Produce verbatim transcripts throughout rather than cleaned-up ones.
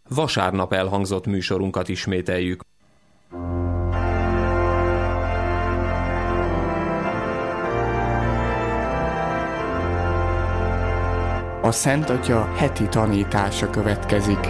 Vasárnap elhangzott műsorunkat ismételjük. A Szent Atya heti tanítása következik.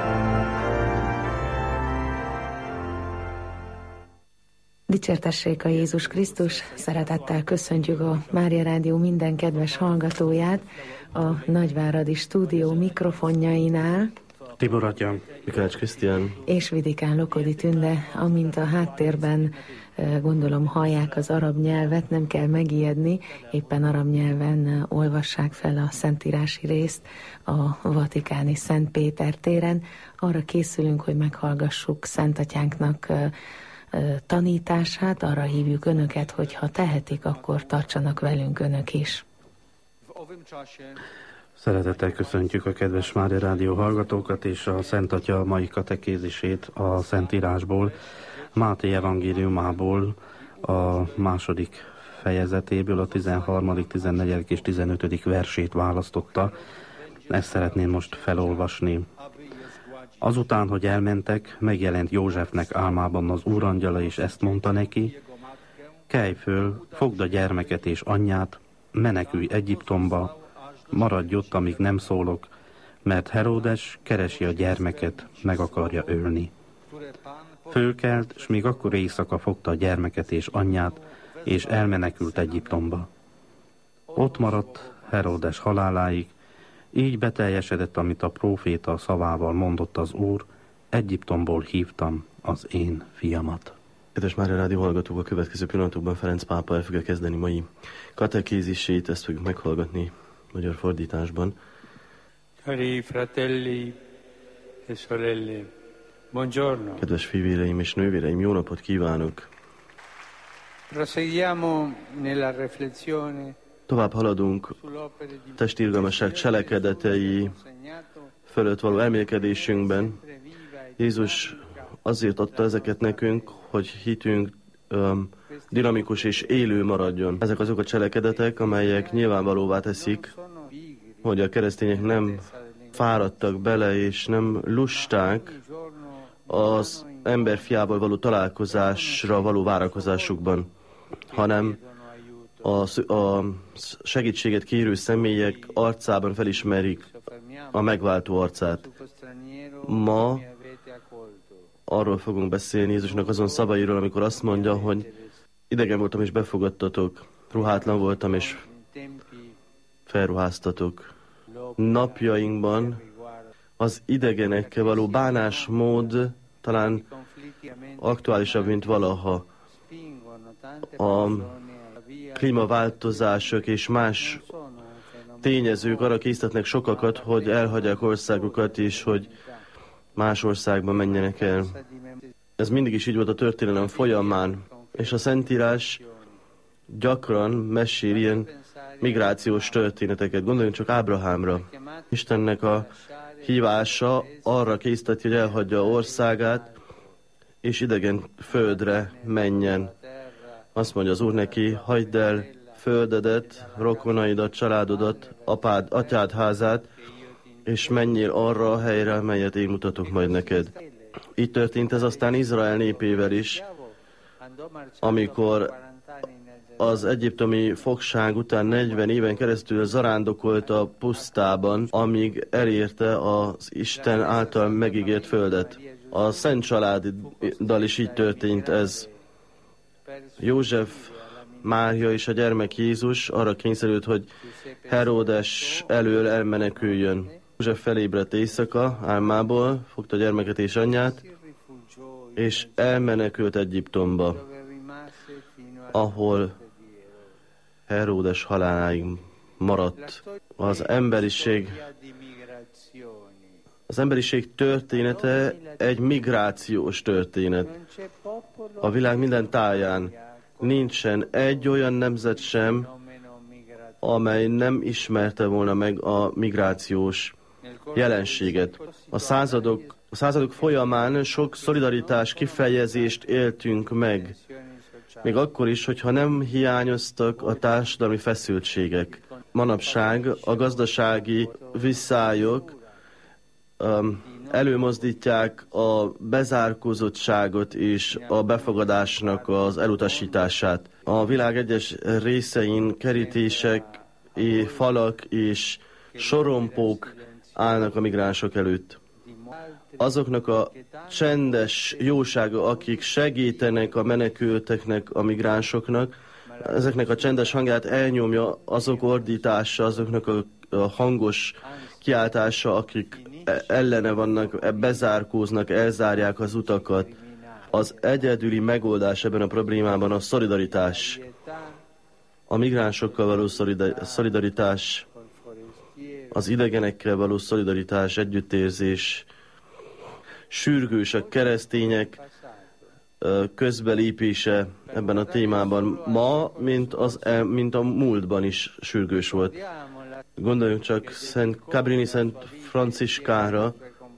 Dicsértessék a Jézus Krisztus, szeretettel köszöntjük a Mária Rádió minden kedves hallgatóját a Nagyváradi stúdió mikrofonjainál. Tibor Atya, Mikács Krisztián És Vidikán Lokodi Tünde, amint a háttérben gondolom hallják az arab nyelvet, nem kell megijedni, éppen arab nyelven olvassák fel a szentírási részt a vatikáni Szent Péter téren. Arra készülünk, hogy meghallgassuk Szent Atyánknak tanítását, arra hívjuk önöket, hogy ha tehetik, akkor tartsanak velünk önök is. Szeretettel köszöntjük a kedves Mária Rádió hallgatókat és a Szent Atya mai katekézisét a Szentírásból, Máté evangéliumából, a második fejezetéből, a tizenharmadik, tizennegyedik és tizenötödik versét választotta. Ezt szeretném most felolvasni. Azután, hogy elmentek, megjelent Józsefnek álmában az úrangyala, és ezt mondta neki: kelj föl, fogd a gyermeket és anyját, menekülj Egyiptomba, maradj ott, amíg nem szólok, mert Heródes keresi a gyermeket, meg akarja ölni. Fölkelt, s még akkor éjszaka fogta a gyermeket és anyját, és elmenekült Egyiptomba. Ott maradt Heródes haláláig, így beteljesedett, amit a próféta szavával mondott az Úr: Egyiptomból hívtam az én fiamat. Kedves Mária Rádió hallgatók, a következő pillanatokban Ferenc pápa el fogja kezdeni mai katekézisét, ezt fogjuk meghallgatni magyar fordításban. Cari fratelli e sorelle, buongiorno. Kedves fivéreim és nővéreim, jó napot kívánok! Proseguiamo nella riflessione. Tovább haladunk testirgalmasság cselekedetei fölött való elmélkedésünkben. Jézus azért adta ezeket nekünk, hogy hitünk um, dinamikus és élő maradjon. Ezek azok a cselekedetek, amelyek nyilvánvalóvá teszik, hogy a keresztények nem fáradtak bele és nem lusták az emberfiával való találkozásra való várakozásukban, hanem a, a segítséget kérő személyek arcában felismerik a megváltó arcát. Ma arról fogunk beszélni Jézusnak azon szavairól, amikor azt mondja, hogy idegen voltam és befogadtatok, ruhátlan voltam és felruháztatok. Napjainkban az idegenekkel való bánásmód talán aktuálisabb, mint valaha. A klímaváltozások és más tényezők arra késztetnek sokakat, hogy elhagyják országukat és hogy más országba menjenek el. Ez mindig is így volt a történelem folyamán, és a Szentírás gyakran mesél ilyen migrációs történeteket. Gondoljunk csak Ábrahámra. Istennek a hívása arra készteti, hogy elhagyja országát, és idegen földre menjen. Azt mondja az Úr neki: hagyd el földedet, rokonaidat, családodat, apád, atyád házát, és menjél arra a helyre, melyet én mutatok majd neked. Így történt ez aztán Izrael népével is, amikor az egyiptomi fogság után negyven éven keresztül zarándokolt a pusztában, amíg elérte az Isten által megígért földet. A Szent Családdal is így történt ez. József, Mária és a gyermek Jézus arra kényszerült, hogy Heródes elől elmeneküljön. József felébredt éjszaka álmából, fogta a gyermeket és anyját, és elmenekült Egyiptomba, ahol Heródes haláláig maradt. Az emberiség, az emberiség története egy migrációs történet. A világ minden táján nincsen egy olyan nemzet sem, amely nem ismerte volna meg a migrációs jelenséget. A századok, a századok folyamán sok szolidaritás kifejezést éltünk meg. Még akkor is, hogyha nem hiányoztak a társadalmi feszültségek. Manapság a gazdasági visszályok um, előmozdítják a bezárkózottságot és a befogadásnak az elutasítását. A világ egyes részein kerítések, falak és sorompók állnak a migránsok előtt. Azoknak a csendes jósága, akik segítenek a menekülteknek, a migránsoknak, ezeknek a csendes hangját elnyomja azok ordítása, azoknak a, a hangos kiáltása, akik ellene vannak, bezárkóznak, elzárják az utakat. Az egyedüli megoldás ebben a problémában a szolidaritás. A migránsokkal való szolidaritás, az idegenekkel való szolidaritás, együttérzés, sürgős a keresztények közbelépése ebben a témában ma, mint, az, mint a múltban is sürgős volt. Gondoljunk csak Szent Cabrini Szent Franciskára,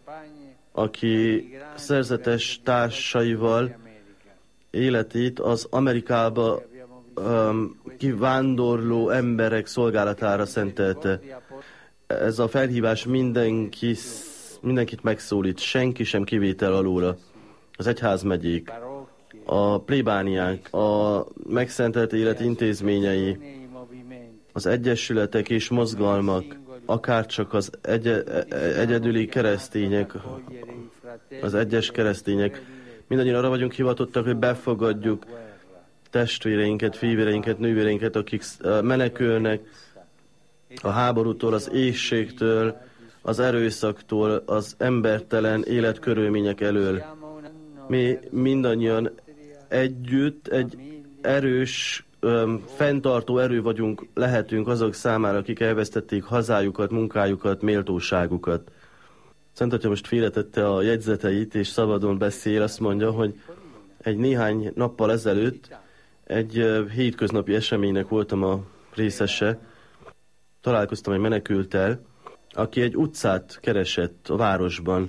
aki szerzetes társaival életét az Amerikába um, kivándorló emberek szolgálatára szentelte. Ez a felhívás mindenki, mindenkit megszólít, senki sem kivétel alóla. Az egyházmegyék, a plébániák, a megszentelt élet intézményei, az egyesületek és mozgalmak, akárcsak az egy- egyedüli keresztények, az egyes keresztények, mindannyian arra vagyunk hivatottak, hogy befogadjuk testvéreinket, fivéreinket, nővéreinket, akik menekülnek a háborútól, az éhségtől, az erőszaktól, az embertelen életkörülmények elől. Mi mindannyian együtt egy erős, öm, fenntartó erő vagyunk, lehetünk azok számára, akik elvesztették hazájukat, munkájukat, méltóságukat. Szent Atya most félretette a jegyzeteit, és szabadon beszél, azt mondja, hogy egy néhány nappal ezelőtt egy hétköznapi eseménynek voltam a részese. Találkoztam egy menekülttel, aki egy utcát keresett a városban.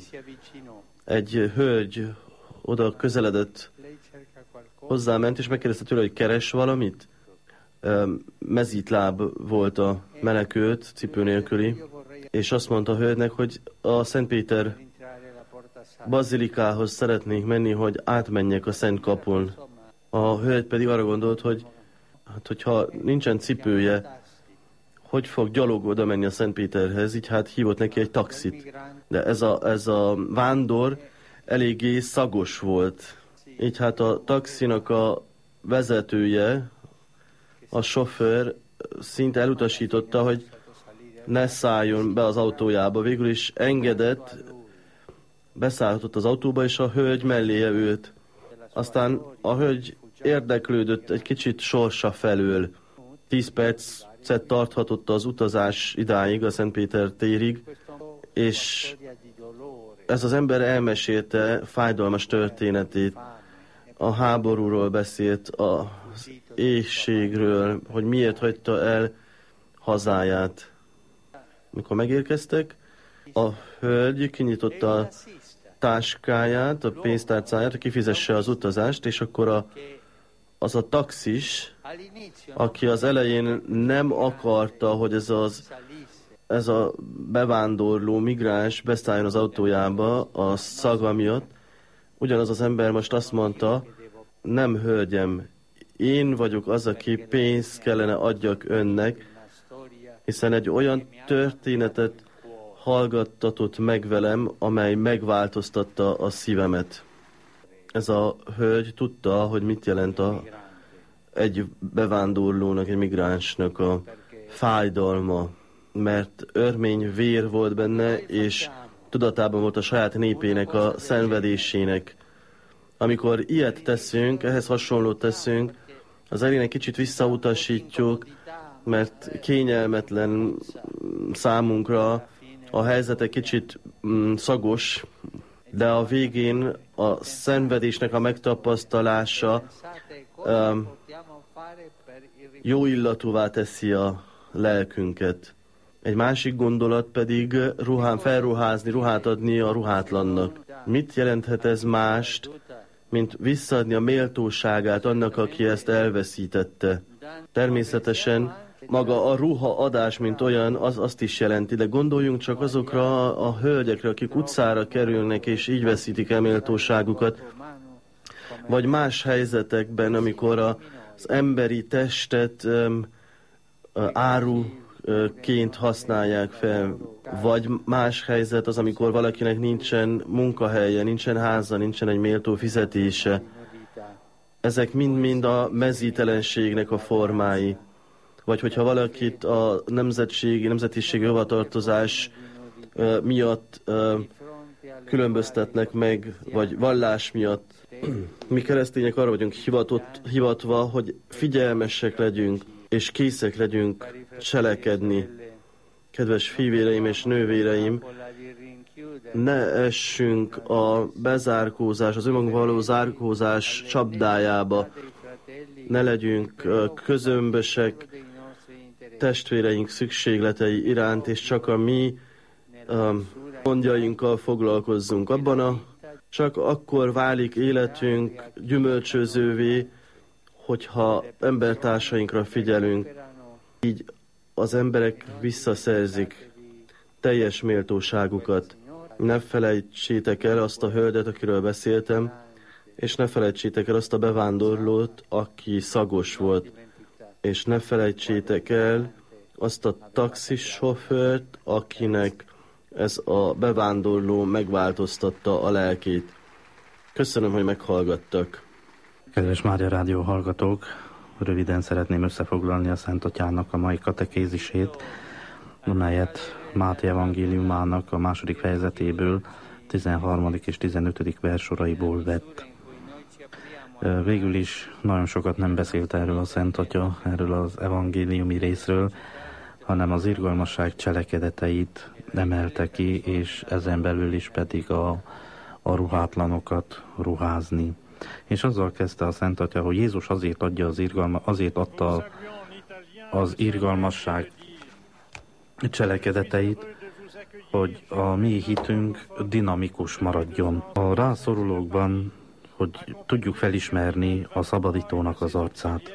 Egy hölgy oda közeledett, hozzáment, és megkérdezte tőle, hogy keres valamit. Mezítláb volt a menekült, cipő nélküli, és azt mondta a hölgynek, hogy a Szent Péter bazilikához szeretnék menni, hogy átmenjek a Szent Kapun. A hölgy pedig arra gondolt, hogy hát, hogyha nincsen cipője, hogy fog gyalog oda menni a Szent Péterhez, így hát hívott neki egy taxit. De ez a, ez a vándor eléggé szagos volt. Így hát a taxinak a vezetője, a sofőr szinte elutasította, hogy ne szálljon be az autójába. Végül is engedett, beszállhatott az autóba, és a hölgy melléje ült. Aztán a hölgy érdeklődött egy kicsit sorsa felől. Tíz percet tarthatott az utazás idáig, a Szent Péter térig, és ez az ember elmesélte fájdalmas történetét, a háborúról beszélt, az éhségről, hogy miért hagyta el hazáját. Mikor megérkeztek, a hölgy kinyitotta a táskáját, a pénztárcáját, hogy kifizesse az utazást, és akkor a, az a taxis, aki az elején nem akarta, hogy ez, az, ez a bevándorló migráns beszálljon az autójába a szaga miatt, ugyanaz az ember most azt mondta, nem hölgyem, én vagyok az, aki pénzt kellene adjak önnek, hiszen egy olyan történetet hallgattatott meg velem, amely megváltoztatta a szívemet. Ez a hölgy tudta, hogy mit jelent a, egy bevándorlónak, egy migránsnak a fájdalma, mert örmény vér volt benne, és tudatában volt a saját népének a szenvedésének. Amikor ilyet teszünk, ehhez hasonlót teszünk, az elején egy kicsit visszautasítjuk, mert kényelmetlen számunkra, a helyzet egy kicsit mm, szagos, de a végén a szenvedésnek a megtapasztalása um, jó illatúvá teszi a lelkünket. Egy másik gondolat pedig ruhán felruházni, ruhát adni a ruhátlannak. Mit jelenthet ez mást, mint visszaadni a méltóságát annak, aki ezt elveszítette? Természetesen maga a ruha adás, mint olyan, az azt is jelenti, de gondoljunk csak azokra a hölgyekre, akik utcára kerülnek, és így veszítik el méltóságukat, vagy más helyzetekben, amikor az emberi testet um, áruként használják fel, vagy más helyzet az, amikor valakinek nincsen munkahelye, nincsen háza, nincsen egy méltó fizetése. Ezek mind-mind a mezítelenségnek a formái. Vagy hogyha valakit a nemzetségi, nemzetiségi hovatartozás uh, miatt uh, különböztetnek meg, vagy vallás miatt. Mi keresztények arra vagyunk hivatott, hivatva, hogy figyelmesek legyünk, és készek legyünk cselekedni. Kedves fivéreim és nővéreim, ne essünk a bezárkózás, az önmagunk való zárkózás csapdájába. Ne legyünk közömbösek testvéreink szükségletei iránt, és csak a mi um, gondjainkkal foglalkozzunk. Abban a csak akkor válik életünk gyümölcsözővé, hogyha embertársainkra figyelünk. Így az emberek visszaszerzik teljes méltóságukat. Ne felejtsétek el azt a hölgyet, akiről beszéltem, és ne felejtsétek el azt a bevándorlót, aki szagos volt. És ne felejtsétek el azt a taxisofőrt, akinek ez a bevándorló megváltoztatta a lelkét. Köszönöm, hogy meghallgattak. Kedves Mária Rádió hallgatók, röviden szeretném összefoglalni a Szent Atyának a mai katekézisét, amelyet Máté evangéliumának a második fejezetéből, tizenharmadik és tizenötödik versoraiból vett. Végül is nagyon sokat nem beszélt erről a Szent Atya, erről az evangéliumi részről, hanem az irgalmasság cselekedeteit emelte ki, és ezen belül is pedig a, a ruhátlanokat ruházni. És azzal kezdte a Szent Atya, hogy Jézus azért adja az irgalma, azért adta az irgalmasság cselekedeteit, hogy a mi hitünk dinamikus maradjon. A rászorulókban, hogy tudjuk felismerni a szabadítónak az arcát.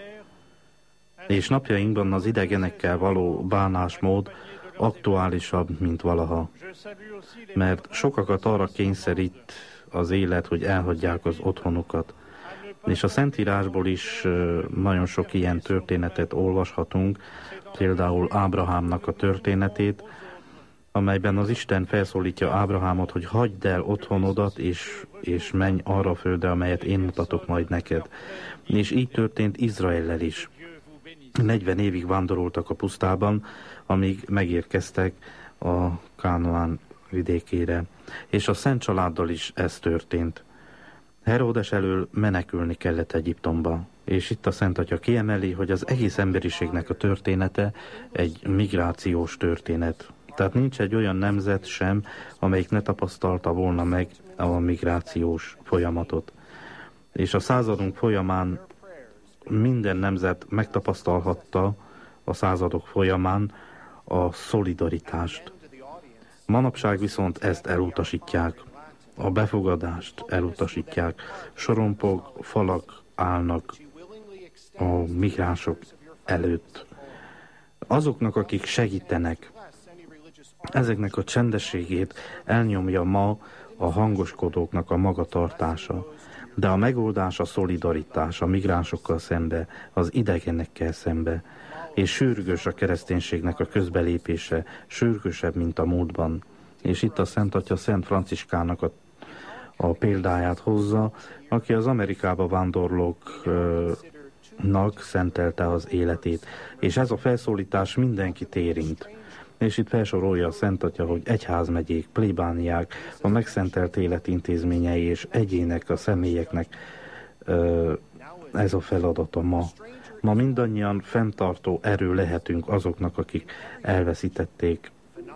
És napjainkban az idegenekkel való bánásmód aktuálisabb, mint valaha. Mert sokakat arra kényszerít az élet, hogy elhagyják az otthonukat. És a Szentírásból is nagyon sok ilyen történetet olvashatunk, például Ábrahámnak a történetét, amelyben az Isten felszólítja Ábrahámot, hogy hagyd el otthonodat, és, és menj arra a földre, amelyet én mutatok majd neked. És így történt Izraellel is. negyven évig vándoroltak a pusztában, amíg megérkeztek a Kánaán vidékére. És a Szent Családdal is ez történt. Heródes elől menekülni kellett Egyiptomba. És itt a Szent Atya kiemeli, hogy az egész emberiségnek a története egy migrációs történet. Tehát nincs egy olyan nemzet sem, amelyik ne tapasztalta volna meg a migrációs folyamatot. És a századunk folyamán minden nemzet megtapasztalhatta a századok folyamán a szolidaritást. Manapság viszont ezt elutasítják, a befogadást elutasítják. Sorompok, falak állnak a migránsok előtt. Azoknak, akik segítenek, ezeknek a csendességét elnyomja ma a hangoskodóknak a magatartása. De a megoldás a szolidaritás a migránsokkal szembe, az idegenekkel szembe, és sürgős a kereszténységnek a közbelépése, sürgősebb, mint a múltban. És itt a Szent Atya Szent Franciskának a, a példáját hozza, aki az Amerikába vándorlóknak szentelte az életét. És ez a felszólítás mindenkit érint. És itt felsorolja a Szent Atya, hogy egyházmegyék, plébániák, a megszentelt életintézményei és egyének, a személyeknek ez a feladata ma. Ma mindannyian fenntartó erő lehetünk azoknak, akik elveszítették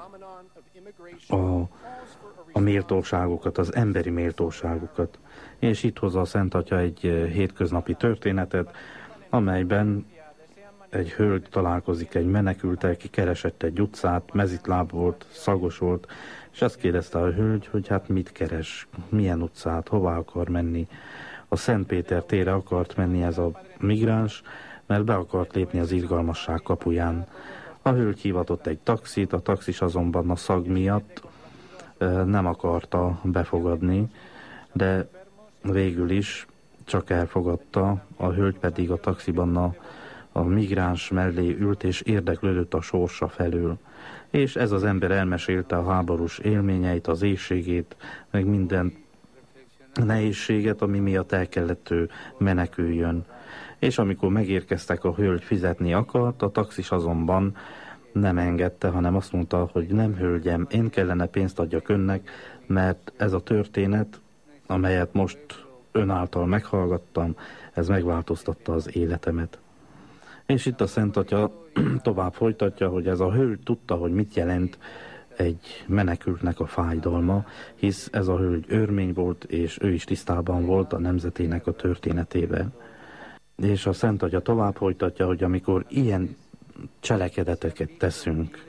a, a méltóságukat, az emberi méltóságukat. És itt hozza a Szent Atya egy hétköznapi történetet, amelyben egy hölgy találkozik egy menekülttel, ki keresett egy utcát, mezitláb volt, szagos volt, és azt kérdezte a hölgy, hogy hát mit keres, milyen utcát, hova akar menni. A Szent Péter térre akart menni ez a migráns, mert be akart lépni az irgalmasság kapuján. A hölgy hívatott egy taxit, a taxis azonban a szag miatt nem akarta befogadni, de végül is csak elfogadta, a hölgy pedig a taxiban a, a migráns mellé ült és érdeklődött a sorsa felől. És ez az ember elmesélte a háborús élményeit, az éhségét, meg minden nehézséget, ami miatt el kellett ő meneküljön. És amikor megérkeztek, a hölgy fizetni akart, a taxis azonban nem engedte, hanem azt mondta, hogy nem hölgyem, én kellene pénzt adjak önnek, mert ez a történet, amelyet most ön által meghallgattam, ez megváltoztatta az életemet. És itt a Szent Atya tovább folytatja, hogy ez a hölgy tudta, hogy mit jelent egy menekültnek a fájdalma, hisz ez a hölgy örmény volt, és ő is tisztában volt a nemzetének a történetével. És a Szent Atya tovább folytatja, hogy amikor ilyen cselekedeteket teszünk,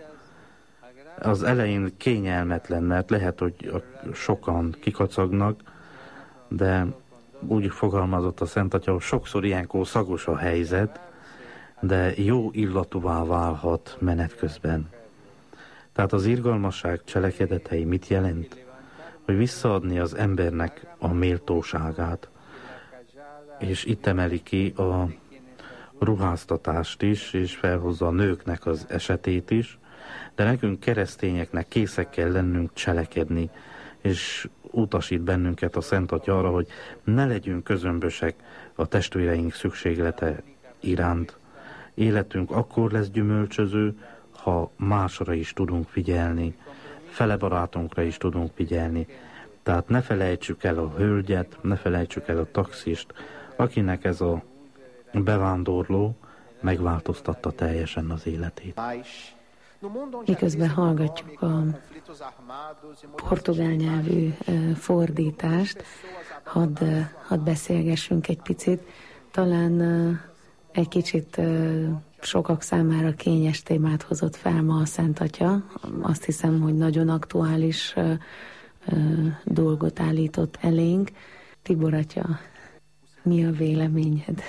az elején kényelmetlen, mert lehet, hogy sokan kikacagnak, de úgy fogalmazott a Szent Atya, hogy sokszor ilyenkor szagos a helyzet, de jó illatúvá válhat menet közben. Tehát az irgalmasság cselekedetei mit jelent? Hogy visszaadni az embernek a méltóságát. És itt emeli ki a ruháztatást is, és felhozza a nőknek az esetét is, de nekünk keresztényeknek készek kell lennünk cselekedni, és utasít bennünket a Szent Atya arra, hogy ne legyünk közömbösek a testvéreink szükséglete iránt. Életünk akkor lesz gyümölcsöző, ha másra is tudunk figyelni, fele barátunkra is tudunk figyelni. Tehát ne felejtsük el a hölgyet, ne felejtsük el a taxist, akinek ez a bevándorló megváltoztatta teljesen az életét. Miközben hallgatjuk a portugál nyelvű fordítást, hadd, hadd beszélgessünk egy picit. Talán egy kicsit sokak számára kényes témát hozott fel ma a Szent Atya. Azt hiszem, hogy nagyon aktuális dolgot állított elénk. Tibor atya, mi a véleményed?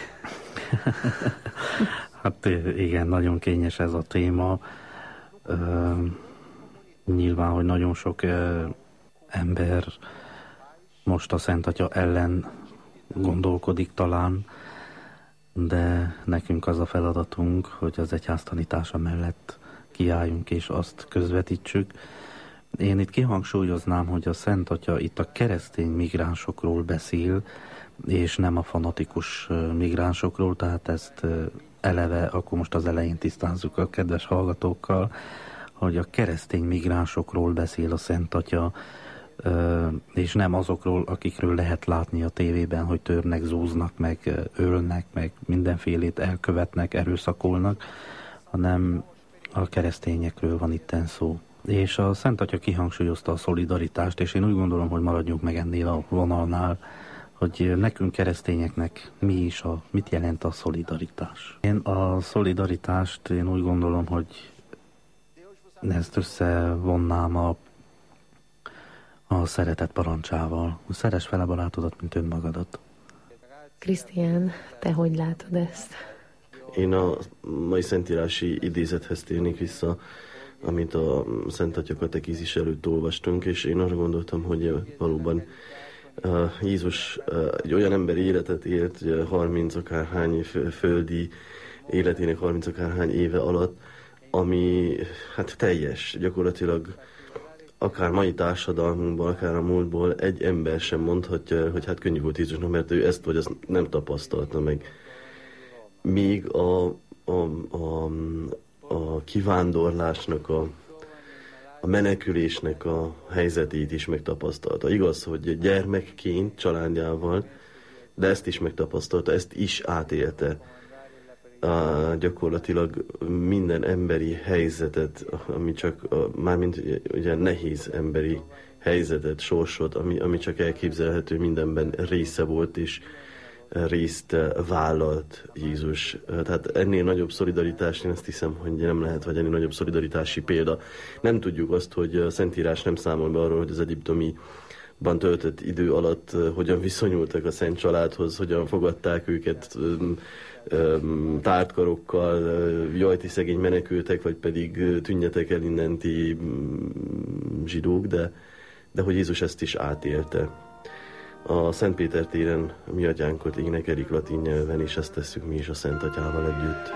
Hát igen, nagyon kényes ez a téma. Uh, nyilván, hogy nagyon uh, ember most a Szent Atya ellen gondolkodik talán, de nekünk az a feladatunk, hogy az egyház tanítása mellett kiálljunk és azt közvetítsük. Én itt kihangsúlyoznám, hogy a Szent Atya itt a keresztény migránsokról beszél, és nem a fanatikus migránsokról, tehát ezt eleve, akkor most az elején tisztázzuk a kedves hallgatókkal, hogy a keresztény migránsokról beszél a Szent Atya, és nem azokról, akikről lehet látni a tévében, hogy törnek, zúznak, meg ölnek, meg mindenfélét elkövetnek, erőszakolnak, hanem a keresztényekről van itten szó. És a Szent Atya kihangsúlyozta a szolidaritást, és én úgy gondolom, hogy maradjunk meg ennél a vonalnál, hogy nekünk keresztényeknek mi is a, mit jelent a szolidaritás. Én a szolidaritást, én úgy gondolom, hogy ezt összevonnám a, a szeretet parancsával. Szeress fel a barátodat, mint önmagadat. Krisztián, te hogy látod ezt? Én a mai szentírási idézethez térnék vissza, amit a Szent Atya katekízis előtt olvastunk, és én arra gondoltam, hogy valóban Uh, Jézus uh, egy olyan emberi életet élt, ugye harminc akárhány földi életének harminc akárhány éve alatt, ami hát teljes, gyakorlatilag akár mai társadalmunkban, akár a múltból egy ember sem mondhatja, hogy hát könnyű volt Jézusnak, mert ő ezt vagy azt nem tapasztalta meg. Míg a, a, a, a kivándorlásnak a a menekülésnek a helyzetét is megtapasztalta. Igaz, hogy gyermekként, családjával, de ezt is megtapasztalta, ezt is átélte. Uh, gyakorlatilag minden emberi helyzetet, ami csak, uh, mármint ugye nehéz emberi helyzetet, sorsot, ami, ami csak elképzelhető, mindenben része volt, és részt vállalt Jézus. Tehát ennél nagyobb szolidaritás, én azt hiszem, hogy nem lehet, vagy ennél nagyobb szolidaritási példa. Nem tudjuk azt, hogy a Szentírás nem számol be arról, hogy az egyiptomi ban töltött idő alatt uh, hogyan viszonyultak a Szent Családhoz, hogyan fogadták őket um, um, tártkarokkal, uh, jaj, ti szegény menekültek, vagy pedig uh, tűnjetek el innen ti um, zsidók, de, de hogy Jézus ezt is átélte. A Szent Péter téren mi atyánkot énekelik latin nyelven, és ezt tesszük mi is a Szent Atyával együtt.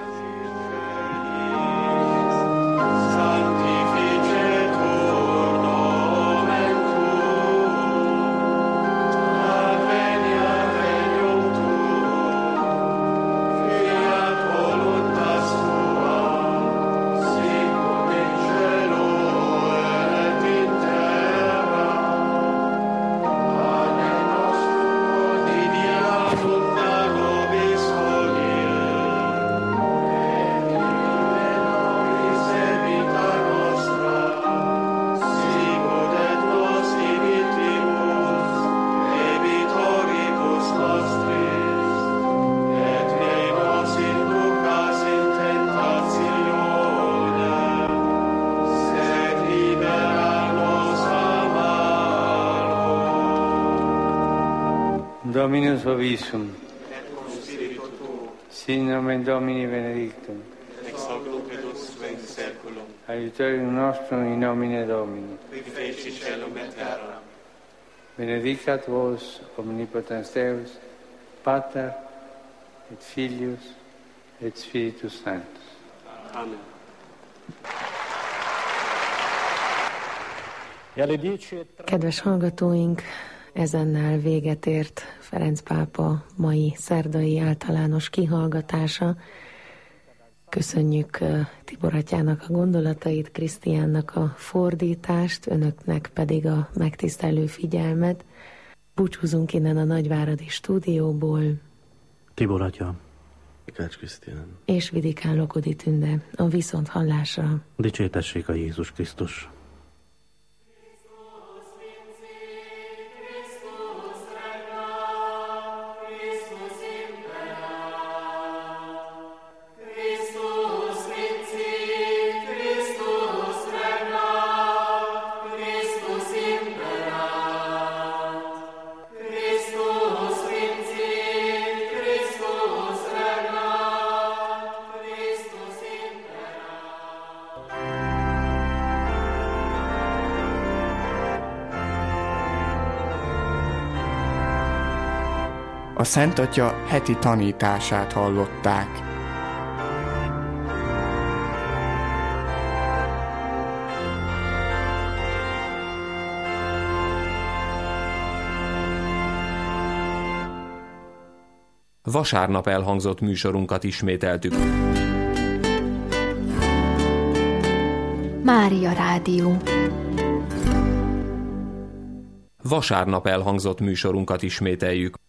Dominus vobiscum, sin nomen Domini benedictum, ex hoc nunc et usque in saeculum, aiutorium nostrum in nomine Domini, qui feci caelum et terram. Benedicat vos omnipotens Deus, Pater et Filius et Spiritus Sanctus. Amen. Kedves hallgatóink, ezennel véget ért Ferenc pápa mai szerdai általános kihallgatása. Köszönjük Tibor atyának a gondolatait, Krisztiánnak a fordítást, önöknek pedig a megtisztelő figyelmet. Búcsúzunk innen a Nagyváradi stúdióból. Tibor atya. Kács Krisztián. És Vidikán Lokodi Tünde. A viszont hallásra. Dicsértessék a Jézus Krisztus. A Szent Atya heti tanítását hallották. Vasárnap elhangzott műsorunkat ismételtük. Mária Rádió. Vasárnap elhangzott műsorunkat ismételjük.